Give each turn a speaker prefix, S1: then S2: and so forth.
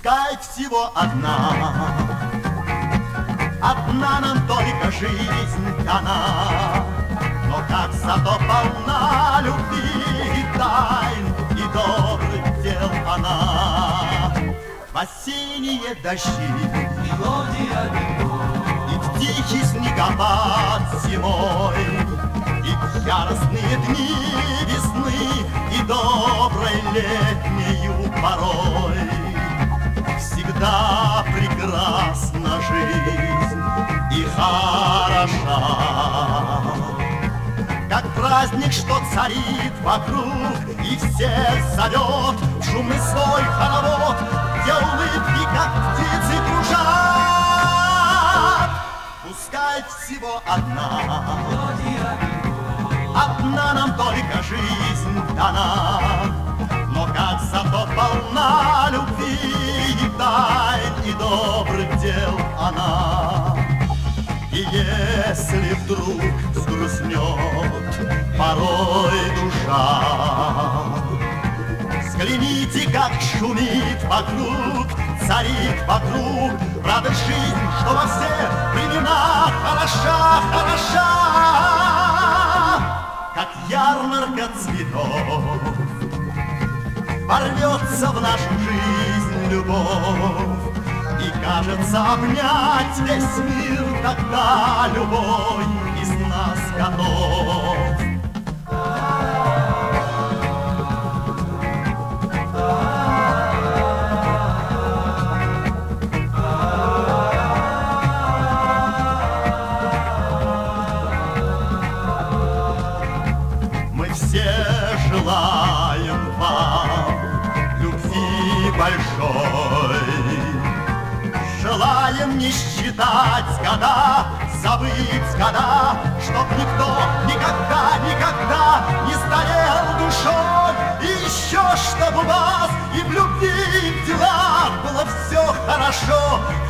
S1: Пускай всего одна нам только жизнь дана, но как зато полна любви и тайн, и добрых дел она. В осенние дожди,
S2: мелодия любовь,
S1: и в тихий снегопад зимой, и в яростные дни весны, и доброй летнею порой. Всегда прекрасна жизнь и хороша, как праздник, что царит вокруг, и всех зовет в шумный свой хоровод, где улыбки, как птицы, кружат. Пускай всего одна нам только жизнь дана, но как зато полна любви и тайн, и добрых дел она. И если вдруг взгрустнет порой душа, взгляните, как шумит вокруг, царит вокруг радость жизнь, что во всех временах хороша, хороша, как ярмарка цветов. Ворвется в нашу жизнь любовь, и кажется обнять весь мир, тогда любой из нас готов. Мы все желаем вам любви большой, желаем не считать года, забыть года, чтоб никто никогда, никогда не старел душой. И еще, чтоб у вас и в любви, и в делах было все хорошо,